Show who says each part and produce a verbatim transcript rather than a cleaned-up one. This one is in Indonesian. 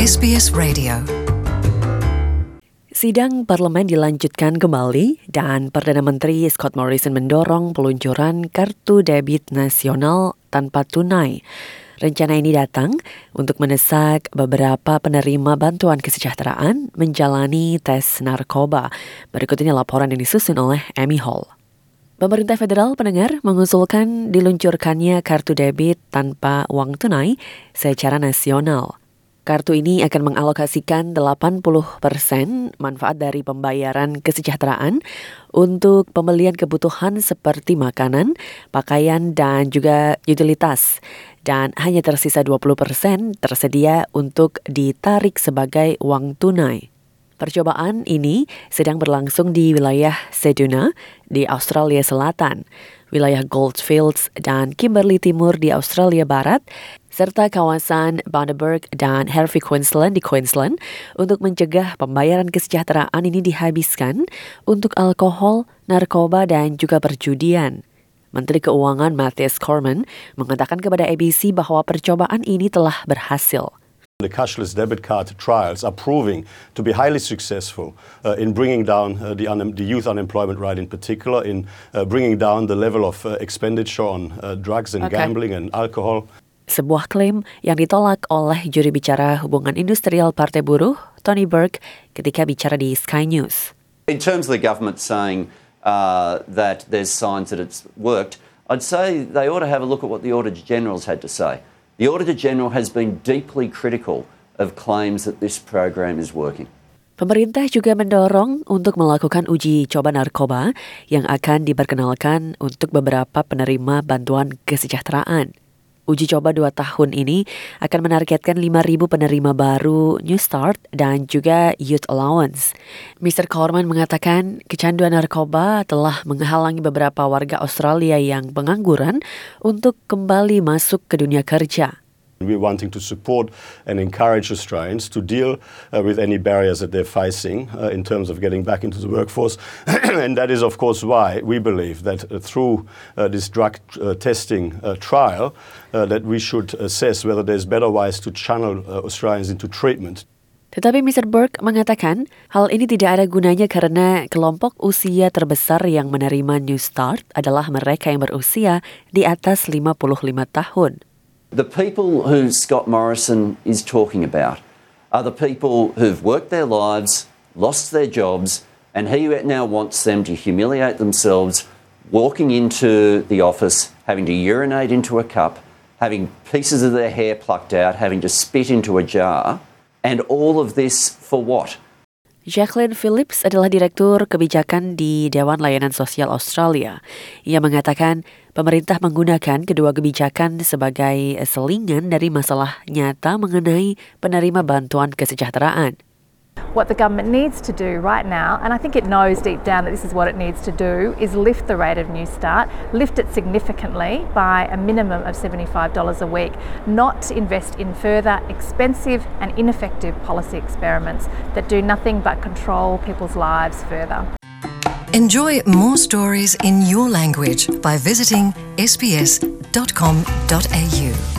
Speaker 1: S B S Radio.
Speaker 2: Sidang parlemen dilanjutkan kembali dan Perdana Menteri Scott Morrison mendorong peluncuran kartu debit nasional tanpa tunai. Rencana ini datang untuk mendesak beberapa penerima bantuan kesejahteraan menjalani tes narkoba. Berikut ini laporan yang disusun oleh Amy Hall. Pemerintah federal pendengar mengusulkan diluncurkannya kartu debit tanpa uang tunai secara nasional. Kartu ini akan mengalokasikan delapan puluh persen manfaat dari pembayaran kesejahteraan untuk pembelian kebutuhan seperti makanan, pakaian, dan juga utilitas. Dan hanya tersisa dua puluh persen tersedia untuk ditarik sebagai uang tunai. Percobaan ini sedang berlangsung di wilayah Seduna di Australia Selatan, wilayah Goldfields dan Kimberley Timur di Australia Barat, serta kawasan Bundaberg dan Hervey Queensland di Queensland untuk mencegah pembayaran kesejahteraan ini dihabiskan untuk alkohol, narkoba, dan juga perjudian. Menteri Keuangan Matthias Cormann mengatakan kepada A B C bahwa percobaan ini telah berhasil.
Speaker 3: The cashless debit card trials are proving to be highly successful uh, in bringing down uh, the, un- the youth unemployment rate in particular, in uh, bringing down the level of uh, expenditure on uh, drugs and
Speaker 2: Okay.
Speaker 3: gambling and alcohol.
Speaker 2: Sebuah klaim yang ditolak oleh juri bicara hubungan industrial Partai Buruh, Tony Burke, ketika bicara di Sky News.
Speaker 4: In terms of the government saying uh, that there's signs that it's worked, I'd say they ought to have a look at what the Auditor General's had to say. The Auditor General has been deeply critical of claims that this program is working.
Speaker 2: Pemerintah juga mendorong untuk melakukan uji coba narkoba yang akan diperkenalkan untuk beberapa penerima bantuan kesejahteraan. Uji coba dua tahun ini akan menargetkan lima ribu penerima baru New Start dan juga Youth Allowance. mister Cormann mengatakan kecanduan narkoba telah menghalangi beberapa warga Australia yang pengangguran untuk kembali masuk ke dunia kerja.
Speaker 3: We're wanting to support and encourage Australians to deal uh, with any barriers that they're facing uh, in terms of getting back into the workforce. And that is, of course, why we believe that uh, through uh, this drug uh, testing uh, trial, uh, that we should assess whether there's better ways to channel uh, Australians into treatment.
Speaker 2: Tetapi mister Burke mengatakan hal ini tidak ada gunanya karena kelompok usia terbesar yang menerima New Start adalah mereka yang berusia di atas lima puluh lima tahun.
Speaker 4: The people who Scott Morrison is talking about are the people who've worked their lives, lost their jobs, and he now wants them to humiliate themselves, walking into the office, having to urinate into a cup, having pieces of their hair plucked out, having to spit into a jar, and all of this for what?
Speaker 2: Jacqueline Phillips adalah Direktur Kebijakan di Dewan Layanan Sosial Australia. Ia mengatakan pemerintah menggunakan kedua kebijakan sebagai selingan dari masalah nyata mengenai penerima bantuan kesejahteraan.
Speaker 5: What the government needs to do right now, and I think it knows deep down that this is what it needs to do, is lift the rate of New Start, lift it significantly by a minimum of seventy-five dollars a week, not invest in further expensive and ineffective policy experiments that do nothing but control people's lives further.
Speaker 1: Enjoy more stories in your language by visiting s b s dot com dot a u.